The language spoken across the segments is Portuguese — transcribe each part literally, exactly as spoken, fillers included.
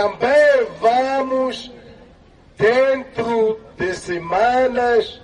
também vamos, dentro de semanas,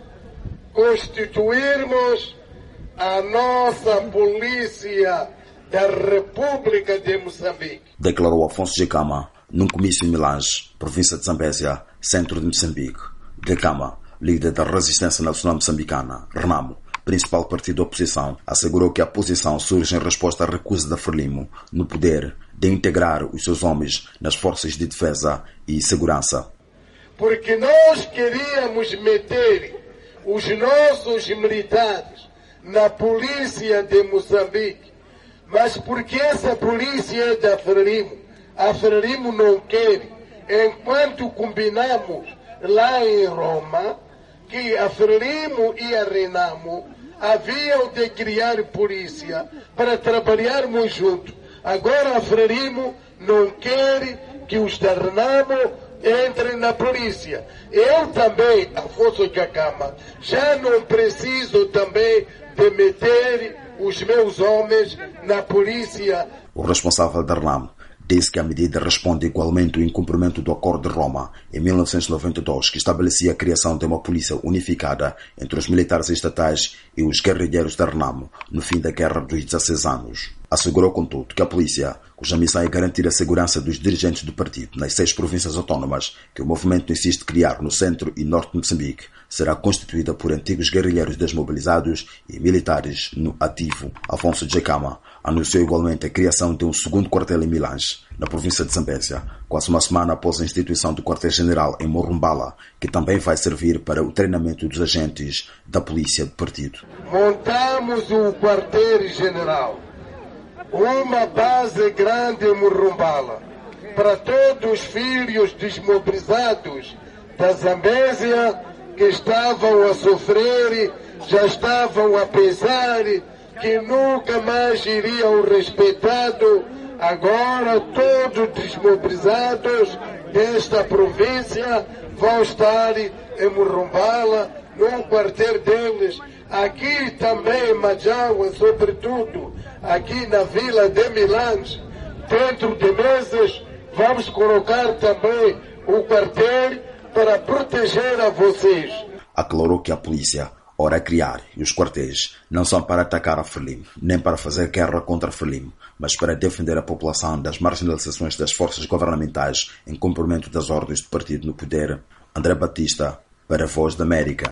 constituirmos a nossa polícia da República de Moçambique. Declarou Afonso Djekama num comício em Milange, província de Zambésia, centro de Moçambique. Djekama, líder da resistência nacional moçambicana, Renamo, principal partido da oposição, assegurou que a posição surge em resposta à recusa da Frelimo no poder de integrar os seus homens nas forças de defesa e segurança. Porque nós queríamos meter os nossos militares na polícia de Moçambique, mas porque essa polícia é da Frelimo, a Frelimo não quer, enquanto combinamos lá em Roma que a Frelimo e a Renamo haviam de criar polícia para trabalharmos juntos. Agora a Frelimo não quer que os da Renamo entrem na polícia. Eu também, Afonso Djekama, já não preciso também de meter os meus homens na polícia. O responsável da Renamo disse que a medida responde igualmente ao incumprimento do Acordo de Roma, em mil novecentos e noventa e dois, que estabelecia a criação de uma polícia unificada entre os militares estatais e os guerrilheiros da Renamo, no fim da Guerra dos dezesseis anos. Assegurou, contudo, que a polícia, cuja missão é garantir a segurança dos dirigentes do partido nas seis províncias autónomas que o movimento insiste criar no centro e norte de Moçambique, será constituída por antigos guerrilheiros desmobilizados e militares no ativo. Afonso Djekama anunciou igualmente a criação de um segundo quartel em Milange, na província de Zambésia, quase uma semana após a instituição do quartel-general em Morumbala, que também vai servir para o treinamento dos agentes da polícia do partido. Montamos um quartel-general, uma base grande em Morumbala, para todos os filhos desmobilizados da Zambésia que estavam a sofrer, já estavam a pensar que nunca mais iriam respeitados. Agora todos desmobilizados desta província vão estar em Morumbala, num quartel deles. Aqui também em Majaua, sobretudo, aqui na vila de Milange, dentro de meses, vamos colocar também o quartel para proteger a vocês. Aclarou que a polícia, ora a criar, e os quartéis não são para atacar a Frelimo, nem para fazer guerra contra a Frelimo, mas para defender a população das marginalizações das forças governamentais em cumprimento das ordens do partido no poder. André Batista, para a Voz da América.